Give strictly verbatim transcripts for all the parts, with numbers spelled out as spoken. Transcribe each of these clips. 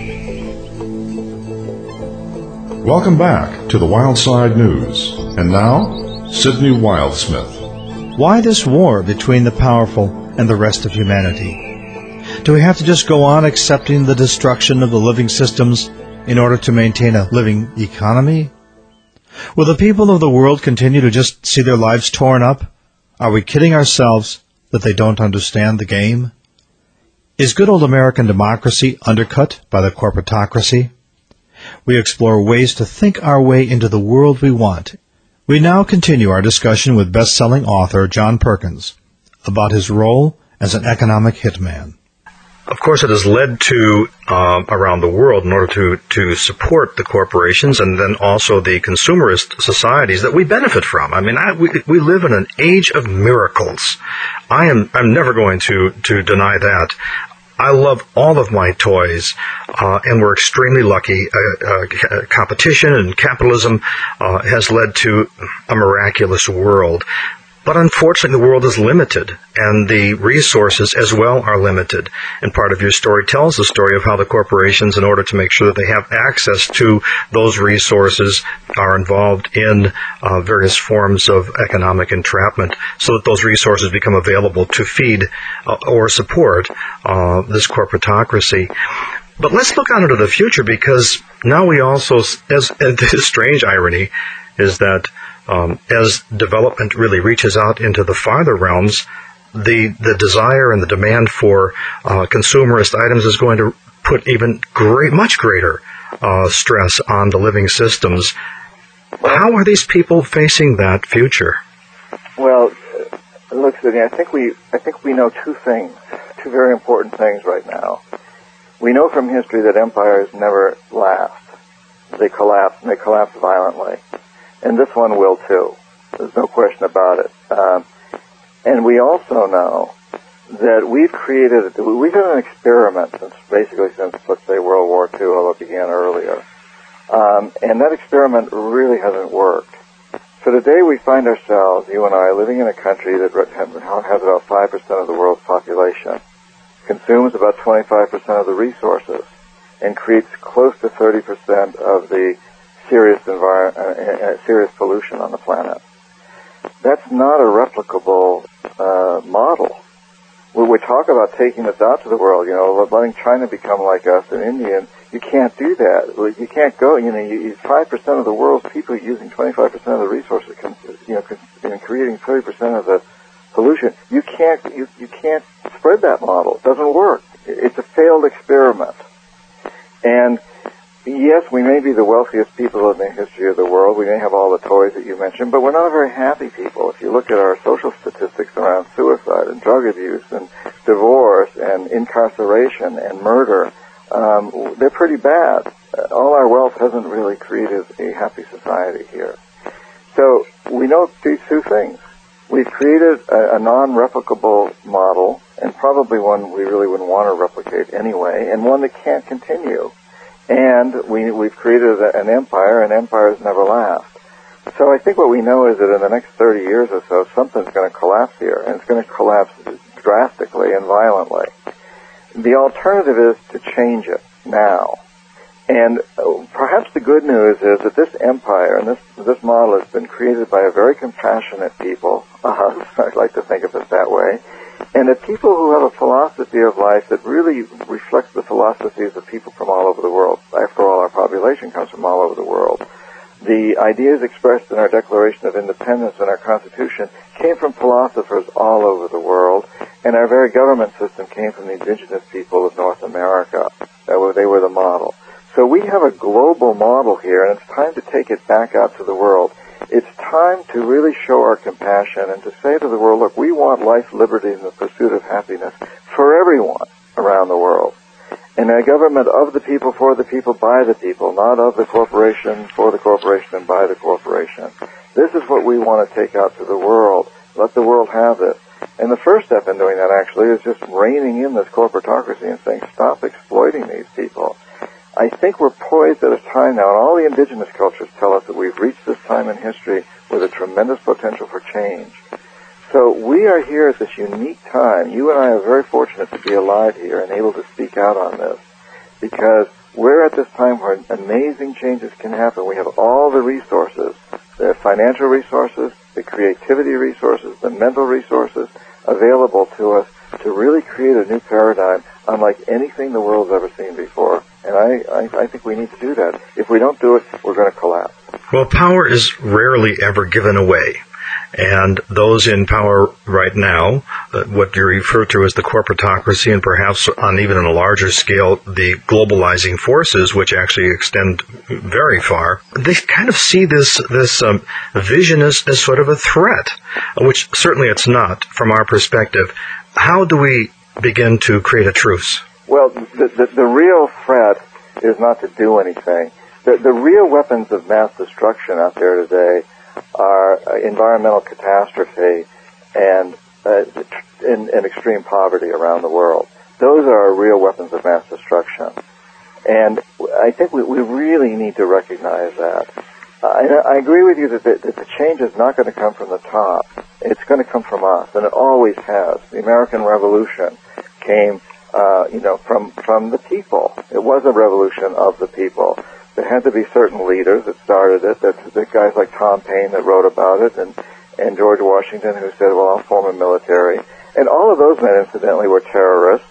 Welcome back to the Wildside News. And now, Sidney Wildsmith. Why this war between the powerful and the rest of humanity? Do we have to just go on accepting the destruction of the living systems in order to maintain a living economy? Will the people of the world continue to just see their lives torn up? Are we kidding ourselves that they don't understand the game? Is good old American democracy undercut by the corporatocracy? We explore ways to think our way into the world we want. We now continue our discussion with best-selling author John Perkins about his role as an economic hitman. Of course, it has led to, uh, around the world, in order to, to support the corporations and then also the consumerist societies that we benefit from. I mean, I, we, we live in an age of miracles. I am, I'm never going to, to deny that. I love all of my toys, uh, and we're extremely lucky. Uh, uh, competition and capitalism uh, has led to a miraculous world. But unfortunately, the world is limited, and the resources as well are limited. And part of your story tells the story of how the corporations, in order to make sure that they have access to those resources, are involved in uh, various forms of economic entrapment so that those resources become available to feed uh, or support uh, this corporatocracy. But let's look out into the future, because now we also, as, as this strange irony is that Um, as development really reaches out into the farther realms, the the desire and the demand for uh, consumerist items is going to put even great, much greater uh, stress on the living systems. How are these people facing that future? Well, look, Sidney, I think we I think we know two things, two very important things right now. We know from history that empires never last; they collapse, and they collapse violently. And this one will too. There's no question about it. Um, and we also know that we've created, we've done an experiment since basically since, let's say, World War Two, although it began earlier. Um, and that experiment really hasn't worked. So today we find ourselves, you and I, living in a country that has about five percent of the world's population, consumes about twenty-five percent of the resources, and creates close to thirty percent of the serious envir- uh, uh, serious pollution on the planet. That's not a replicable uh, model. When we talk about taking this out to the world, you know, letting China become like us and India, you can't do that. You can't go, you know, you, five percent of the world's people using twenty-five percent of the resources, you know, and creating thirty percent of the pollution. You can't, you, you can't spread that model. It doesn't work. It's a failed experiment. And yes, we may be the wealthiest people in the history of the world. We may have all the toys that you mentioned, but we're not a very happy people. If you look at our social statistics around suicide and drug abuse and divorce and incarceration and murder, um, they're pretty bad. All our wealth hasn't really created a happy society here. So we know these two things. We've created a, a non-replicable model, and probably one we really wouldn't want to replicate anyway, and one that can't continue. And we, we've created an empire, and empires never last. So I think what we know is that in the next thirty years or so, something's going to collapse here, and it's going to collapse drastically and violently. The alternative is to change it now. And perhaps the good news is that this empire and this this model has been created by a very compassionate people. Uh, I'd like to think of it that way. And that people who have a philosophy of life that really reflects the philosophies of people from all over the world. After all, our population comes from all over the world. The ideas expressed in our Declaration of Independence and our Constitution came from philosophers all over the world, and our very government system came from the indigenous people of North America. They were, they were the model. So we have a global model here, and it's time to take it back out to the world. It's time to really show our compassion and to say to the world, look, we want life, liberty, and the pursuit of happiness for everyone around the world. And a government of the people, for the people, by the people, not of the corporation, for the corporation, and by the corporation. This is what we want to take out to the world. Let the world have this. And the first step in doing that, actually, is just reining in this corporatocracy and saying, stop exploiting these people. I think we're poised at a time now, and all the indigenous cultures tell us that we've reached this time in history with a tremendous potential for change. So we are here at this unique time. You and I are very fortunate to be alive here and able to speak out on this, because we're at this time where amazing changes can happen. We have all the resources, the financial resources, the creativity resources, the mental resources available to us to really create a new paradigm unlike anything the world's ever seen before. And I, I, I think we need to do that. If we don't do it, we're going to collapse. Well, power is rarely ever given away. And those in power right now, uh, what you refer to as the corporatocracy, and perhaps on even a larger scale, the globalizing forces, which actually extend very far, they kind of see this this um, vision as, as sort of a threat, which certainly it's not from our perspective. How do we begin to create a truce? Well, the, the, the real threat is not to do anything. The, the real weapons of mass destruction out there today are uh, environmental catastrophe and, uh, and, and extreme poverty around the world. Those are our real weapons of mass destruction. And I think we, we really need to recognize that. Uh, and I agree with you that the, that the change is not going to come from the top. It's going to come from us, and it always has. The American Revolution came, uh, you know, from, from the people. It was a revolution of the people. There had to be certain leaders that started it, that, that guys like Tom Paine that wrote about it, and, and George Washington who said, well, I'll form a military. And all of those men, incidentally, were terrorists.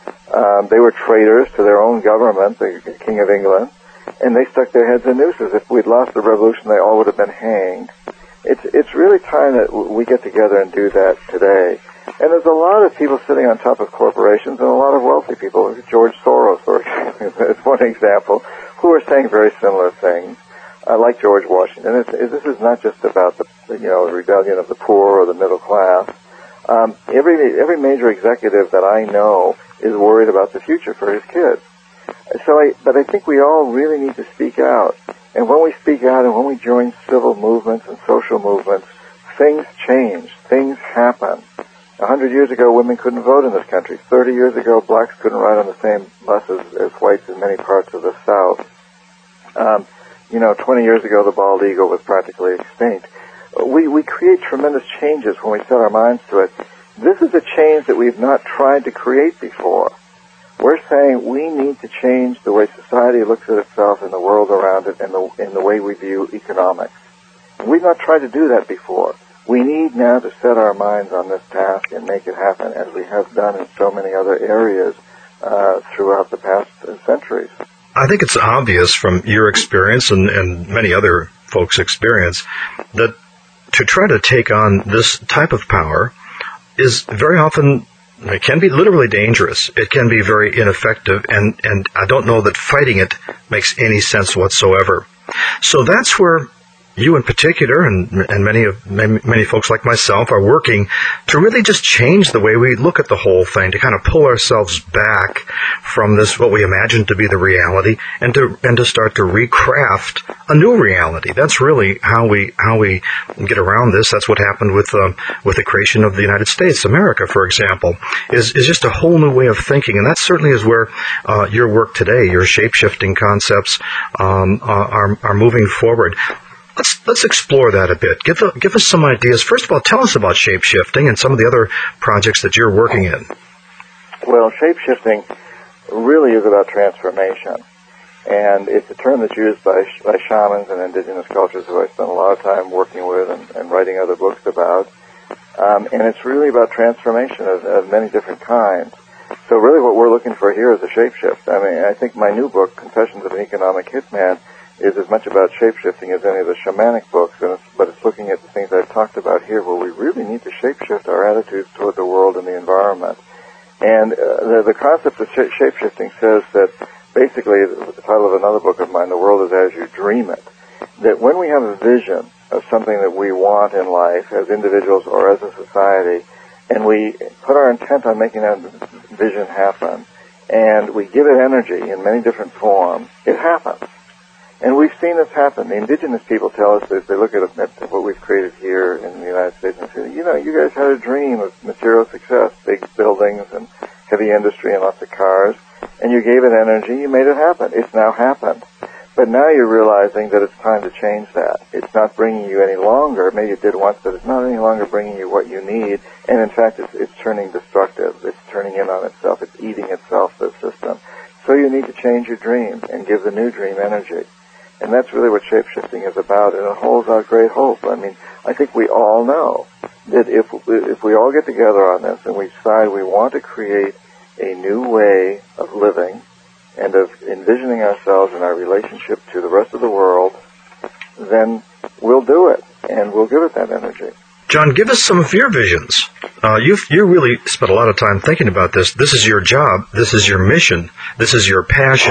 Um, they were traitors to their own government, the King of England, and they stuck their heads in nooses. If we'd lost the revolution, they all would have been hanged. It's, it's really time that we get together and do that today. And there's a lot of people sitting on top of corporations and a lot of wealthy people. George Soros, for example, is one example, who are saying very similar things, uh, like George Washington. It's, it, this is not just about the, you know, rebellion of the poor or the middle class. Um, every every major executive that I know is worried about the future for his kids. So, I, but I think we all really need to speak out. And when we speak out and when we join civil movements and social movements, things change. Things happen. A hundred years ago, women couldn't vote in this country. Thirty years ago, blacks couldn't ride on the same buses as whites in many parts of the South. Um, you know, twenty years ago, the bald eagle was practically extinct. We, we create tremendous changes when we set our minds to it. This is a change that we've not tried to create before. We're saying we need to change the way society looks at itself and the world around it and the, and the way we view economics. We've not tried to do that before. We need now to set our minds on this task and make it happen as we have done in so many other areas uh, throughout the past uh, centuries. I think it's obvious from your experience and, and many other folks' experience that to try to take on this type of power is very often, it can be literally dangerous. It can be very ineffective, and, and I don't know that fighting it makes any sense whatsoever. So that's where you in particular, and, and many of many, many folks like myself, are working to really just change the way we look at the whole thing, to kind of pull ourselves back from this, what we imagine to be the reality, and to and to start to recraft a new reality. That's really how we how we get around this. That's what happened with um, with the creation of the United States, America, for example, is is just a whole new way of thinking, and that certainly is where uh, your work today, your shape-shifting concepts, um, are are moving forward. Let's let's explore that a bit. Give give us some ideas. First of all, tell us about shape-shifting and some of the other projects that you're working in. Well, shape-shifting really is about transformation, and it's a term that's used by by shamans and indigenous cultures who I spent a lot of time working with and, and writing other books about. Um, and it's really about transformation of, of many different kinds. So really what we're looking for here is a shapeshift. I mean, I think my new book, Confessions of an Economic Hitman, is as much about shapeshifting as any of the shamanic books, and it's, but it's looking at the things I've talked about here where we really need to shapeshift our attitudes toward the world and the environment. And uh, the, the concept of sh- shapeshifting says that basically, the, the title of another book of mine, The World is As You Dream It, that when we have a vision of something that we want in life as individuals or as a society, and we put our intent on making that vision happen, and we give it energy in many different forms, it happens. And we've seen this happen. The indigenous people tell us that they look at, at what we've created here in the United States and say, you know, you guys had a dream of material success, big buildings and heavy industry and lots of cars, and you gave it energy, you made it happen. It's now happened. But now you're realizing that it's time to change that. It's not bringing you any longer, maybe it did once, but it's not any longer bringing you what you need, and in fact it's, it's turning destructive. It's turning in on itself. It's eating itself, the system. So you need to change your dream and give the new dream energy. And that's really what shape-shifting is about, and it holds out great hope. I mean, I think we all know that if if we all get together on this and we decide we want to create a new way of living and of envisioning ourselves and our relationship to the rest of the world, then we'll do it, and we'll give it that energy. John, give us some of your visions. Uh, you've you really spent a lot of time thinking about this. This is your job. This is your mission. This is your passion.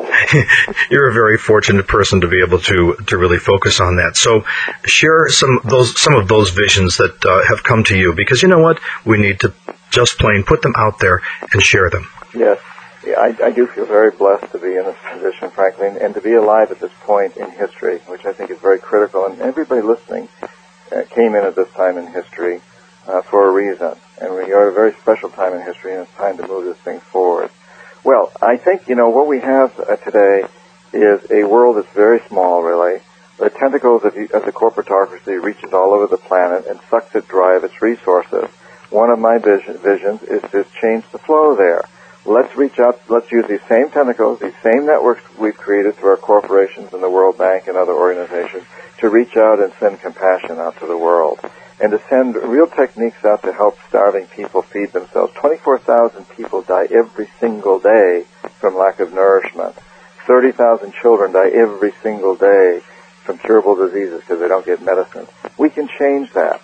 You're a very fortunate person to be able to to really focus on that. So, share some of those some of those visions that uh, have come to you, because you know what, we need to just plain put them out there and share them. Yes, yeah, I, I do feel very blessed to be in this position, frankly, and, and to be alive at this point in history, which I think is very critical. And everybody listening uh, came in at this time in history uh, for a reason, and we are at a very special time in history, and it's time to move this thing forward. Well, I think, you know, what we have uh, today is a world that's very small, really. The tentacles of, of the corporatocracy reaches all over the planet and sucks it dry of its resources. One of my vision, visions is to change the flow there. Let's reach out, let's use these same tentacles, these same networks we've created through our corporations and the World Bank and other organizations to reach out and send compassion out to the world, and to send real techniques out to help starving people feed themselves. twenty-four thousand people die every single day from lack of nourishment. thirty thousand children die every single day from curable diseases because they don't get medicine. We can change that,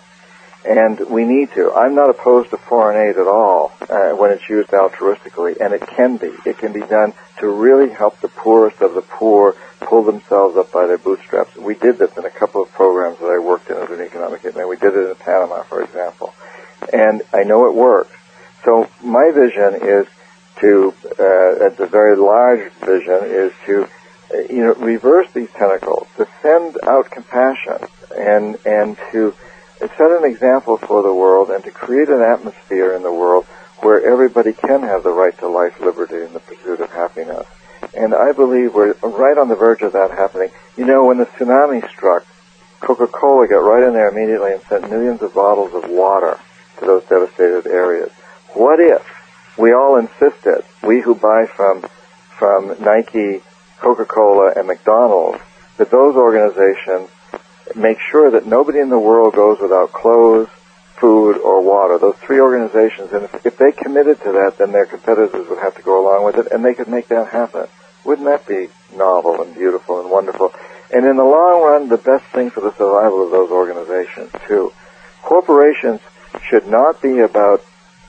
and we need to. I'm not opposed to foreign aid at all uh, when it's used altruistically, and it can be. It can be done to really help the poorest of the poor pull themselves up by their bootstraps. We did this in a couple of programs that I worked in as an economic hitman. We did it in Panama, for example. And I know it works. So my vision is to, uh, at the very large vision, is to, uh, you know, reverse these tentacles, to send out compassion, and, and to set an example for the world, and to create an atmosphere in the world where everybody can have the right to life, liberty, and the pursuit of happiness. And I believe we're right on the verge of that happening. You know, when the tsunami struck, Coca-Cola got right in there immediately and sent millions of bottles of water to those devastated areas. What if we all insisted, we who buy from from Nike, Coca-Cola, and McDonald's, that those organizations make sure that nobody in the world goes without clothes, food, or water. Those three organizations, and if, if they committed to that, then their competitors would have to go along with it, and they could make that happen. Wouldn't that be novel and beautiful and wonderful? And in the long run, the best thing for the survival of those organizations, too. Corporations should not be about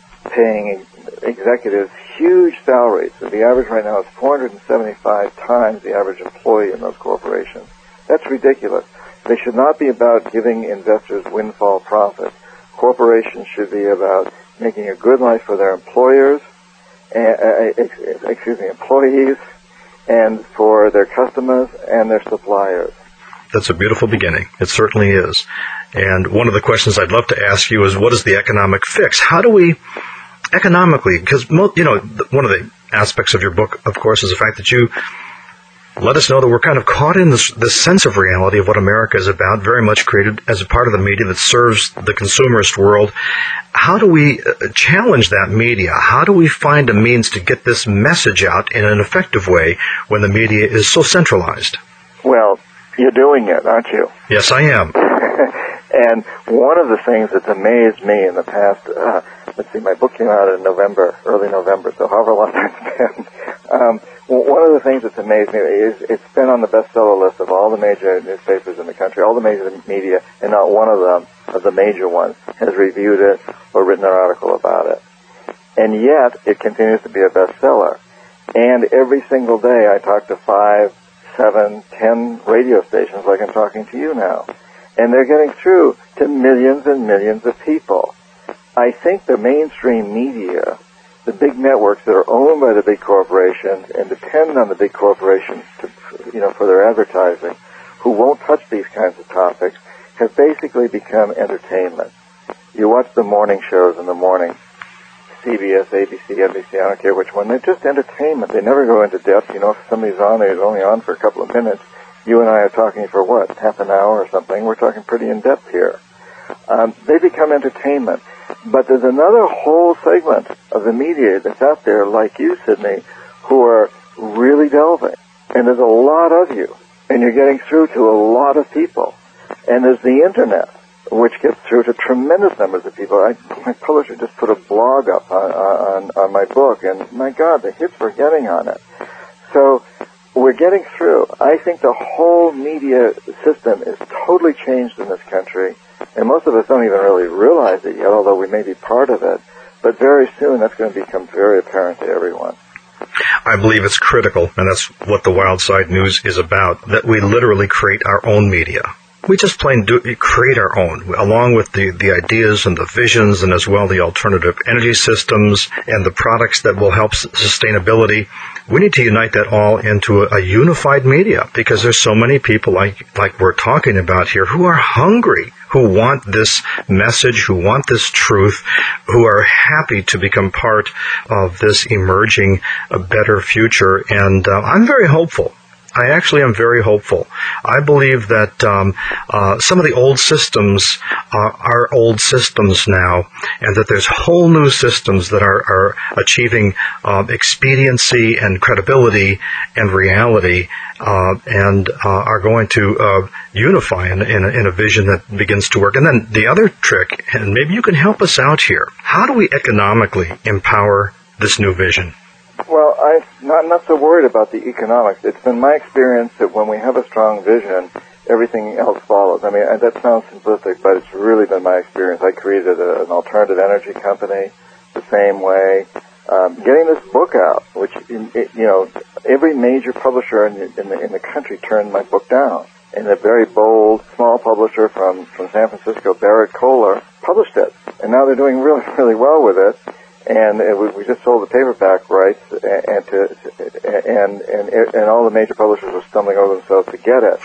paying executives huge salaries. The average right now is four hundred seventy-five times the average employee in those corporations. That's ridiculous. They should not be about giving investors windfall profits. Corporations should be about making a good life for their employers, uh, excuse me, employees, and for their customers and their suppliers. That's a beautiful beginning. It certainly is. And one of the questions I'd love to ask you is, what is the economic fix? How do we, economically, because, you know, one of the aspects of your book, of course, is the fact that you let us know that we're kind of caught in this, this sense of reality of what America is about, very much created as a part of the media that serves the consumerist world. How do we challenge that media? How do we find a means to get this message out in an effective way when the media is so centralized? Well, you're doing it, aren't you? Yes, I am. And one of the things that's amazed me in the past, uh, let's see, my book came out in November, early November, so however long it's been. Um, one of the things that's amazed me is it's been on the bestseller list of all the major newspapers in the country, all the major media, and not one of them, of the major ones, has reviewed it or written an article about it. And yet, it continues to be a bestseller. And every single day I talk to five, seven, ten radio stations like I'm talking to you now. And they're getting through to millions and millions of people. I think the mainstream media, the big networks that are owned by the big corporations and depend on the big corporations to, you know, for their advertising, who won't touch these kinds of topics, have basically become entertainment. You watch the morning shows in the morning, C B S, A B C, N B C, I don't care which one, they're just entertainment. They never go into depth. You know, if somebody's on, they're only on for a couple of minutes. You and I are talking for what, half an hour or something? We're talking pretty in-depth here. Um, they become entertainment. But there's another whole segment of the media that's out there, like you, Sidney, who are really delving. And there's a lot of you. And you're getting through to a lot of people. And there's the Internet, which gets through to tremendous numbers of people. I, my publisher just put a blog up on, on, on my book, and my God, the hits we're getting on it. So we're getting through. I think the whole media system is totally changed in this country, and most of us don't even really realize it yet, although we may be part of it. But very soon that's going to become very apparent to everyone. I believe it's critical, and that's what the Wild Side News is about, that we literally create our own media. We just plain do create our own, along with the, the ideas and the visions, and as well the alternative energy systems and the products that will help sustainability. We need to unite that all into a, a unified media, because there's so many people like like we're talking about here who are hungry, who want this message, who want this truth, who are happy to become part of this emerging, a better future. And uh, I'm very hopeful. I actually am very hopeful. I believe that um, uh, some of the old systems uh, are old systems now, and that there's whole new systems that are, are achieving uh, expediency and credibility and reality, uh, and uh, are going to uh, unify in, in, a, in a vision that begins to work. And then the other trick, and maybe you can help us out here, how do we economically empower this new vision? Well, I'm not, not so worried about the economics. It's been my experience that when we have a strong vision, everything else follows. I mean, that sounds simplistic, but it's really been my experience. I created a, an alternative energy company the same way. Um, getting this book out, which, it, you know, every major publisher in the, in the, in the country turned my book down. And a very bold, small publisher from, from San Francisco, Barrett Kohler, published it. And now they're doing really, really well with it. And it, we just sold the paperback rights, and and, to, and and and all the major publishers were stumbling over themselves to get it.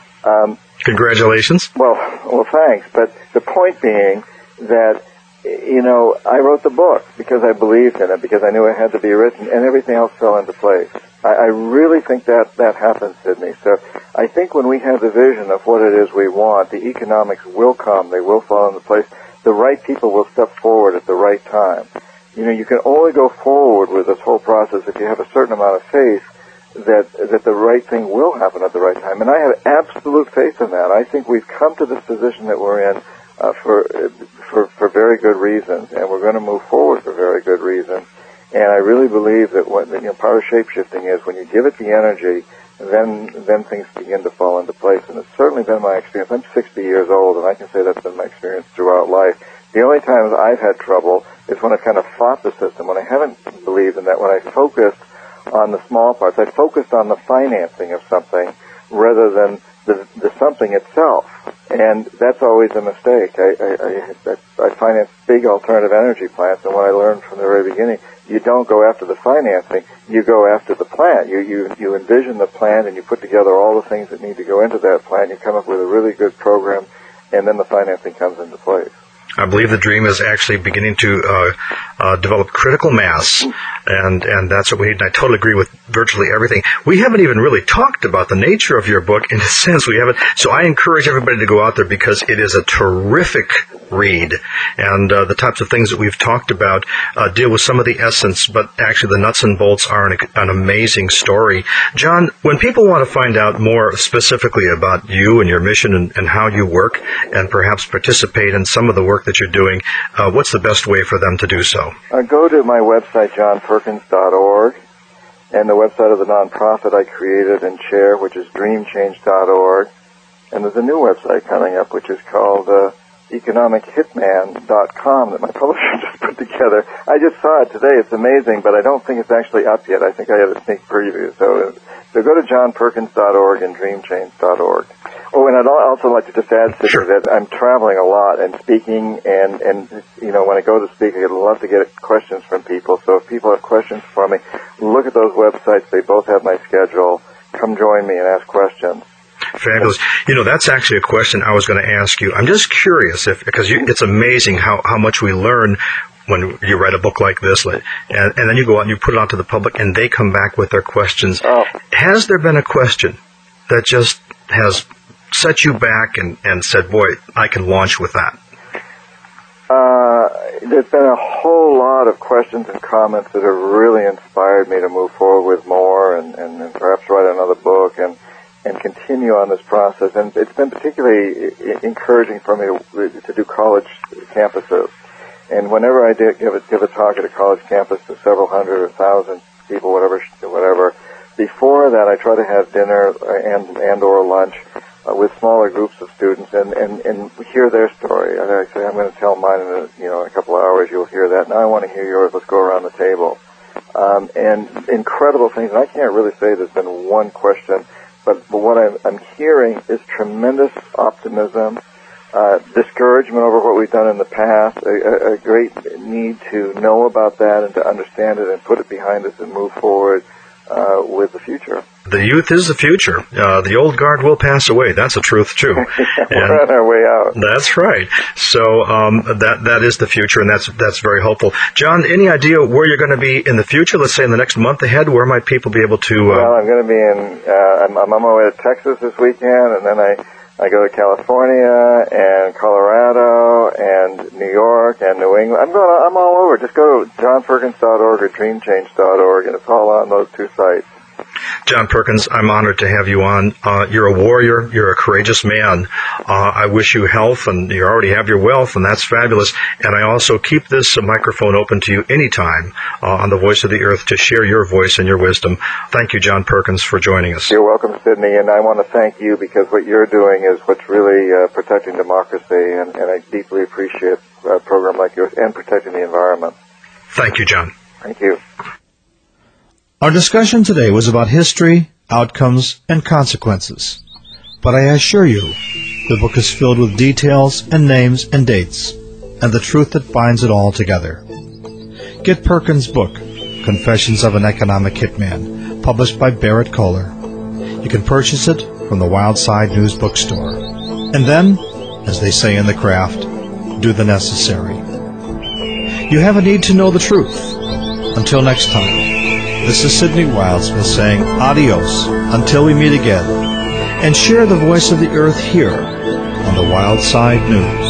Um, Congratulations. Well, well, thanks. But the point being that, you know, I wrote the book because I believed in it, because I knew it had to be written, and everything else fell into place. I, I really think that that happens, Sidney. So I think when we have the vision of what it is we want, the economics will come. They will fall into place. The right people will step forward at the right time. You know, you can only go forward with this whole process if you have a certain amount of faith that that the right thing will happen at the right time. And I have absolute faith in that. I think we've come to this position that we're in uh, for for for very good reasons, and we're going to move forward for very good reasons. And I really believe that what you know, part of shapeshifting is when you give it the energy, then then things begin to fall into place. And it's certainly been my experience. I'm sixty years old, and I can say that's been my experience throughout life. The only times I've had trouble is when I've kind of fought the system, when I haven't believed in that, when I focused on the small parts. I focused on the financing of something rather than the, the something itself. And that's always a mistake. I, I, I, I finance big alternative energy plants, and what I learned from the very beginning, you don't go after the financing, you go after the plant. You, you, you envision the plant, and you put together all the things that need to go into that plant. You come up with a really good program, and then the financing comes into place. I believe the dream is actually beginning to uh, uh, develop critical mass, and, and that's what we need. And I totally agree with virtually everything. We haven't even really talked about the nature of your book. In a sense, we haven't. So I encourage everybody to go out there because it is a terrific read. And uh, the types of things that we've talked about uh, deal with some of the essence, but actually the nuts and bolts are an, an amazing story. John, when people want to find out more specifically about you and your mission and, and how you work and perhaps participate in some of the work that you're doing, uh, what's the best way for them to do so? Uh, go to my website, john perkins dot org, and the website of the nonprofit I created and chair, which is dream change dot org. And there's a new website coming up, which is called uh, economic hitman dot com that my publisher just put together. I just saw it today. It's amazing, but I don't think it's actually up yet. I think I have a sneak preview. So, so go to john perkins dot org and dream change dot org. Oh, and I'd also like to just add, Sidney, sure. that I'm traveling a lot and speaking, and, and, you know, when I go to speak, I'd love to get questions from people. So if people have questions for me, look at those websites. They both have my schedule. Come join me and ask questions. Fabulous. You know, that's actually a question I was going to ask you. I'm just curious, if because you, it's amazing how, how much we learn when you write a book like this, and, and then you go out and you put it out to the public, and they come back with their questions. Oh. Has there been a question that just has set you back and, and said, boy, I can launch with that? Uh, there's been a whole lot of questions and comments that have really inspired me to move forward with more and, and, and perhaps write another book and, and continue on this process. And it's been particularly encouraging for me to, to do college campuses. And whenever I did give a, give a talk at a college campus to several hundred or thousand people, whatever, whatever, before that I try to have dinner and, and or lunch uh, with smaller groups of students and, and, and hear their story. And I say, I'm going to tell mine in a, you know, in a couple of hours, you'll hear that. Now I want to hear yours. Let's go around the table. Um, and incredible things. And I can't really say there's been one question, but, but what I'm, I'm hearing is tremendous optimism, uh, discouragement over what we've done in the past, a, a great need to know about that and to understand it and put it behind us and move forward uh, with the future. The youth is the future. Uh, the old guard will pass away. That's a truth, too. We're and on our way out. That's right. So um, that that is the future, and that's that's very hopeful. John, any idea where you're going to be in the future? Let's say in the next month ahead, where might people be able to... Uh... Well, I'm going to be in... Uh, I'm, I'm on my way to Texas this weekend, and then I, I go to California and Colorado and New York and New England. I'm going. I'm all over. Just go to john perkins dot org or dream change dot org, and it's all on those two sites. John Perkins, I'm honored to have you on. Uh, you're a warrior. You're a courageous man. Uh, I wish you health, and you already have your wealth, and that's fabulous. And I also keep this uh, microphone open to you anytime uh, on the Voice of the Earth to share your voice and your wisdom. Thank you, John Perkins, for joining us. You're welcome, Sidney, and I want to thank you because what you're doing is what's really uh, protecting democracy, and, and I deeply appreciate a program like yours and protecting the environment. Thank you, John. Thank you. Our discussion today was about history, outcomes, and consequences. But I assure you, the book is filled with details and names and dates, and the truth that binds it all together. Get Perkins' book, Confessions of an Economic Hitman, published by Barrett Kohler. You can purchase it from the Wildside News Bookstore. And then, as they say in the craft, do the necessary. You have a need to know the truth. Until next time. This is Sidney Wildsmith saying adios until we meet again, and share the Voice of the Earth here on the Wildside News.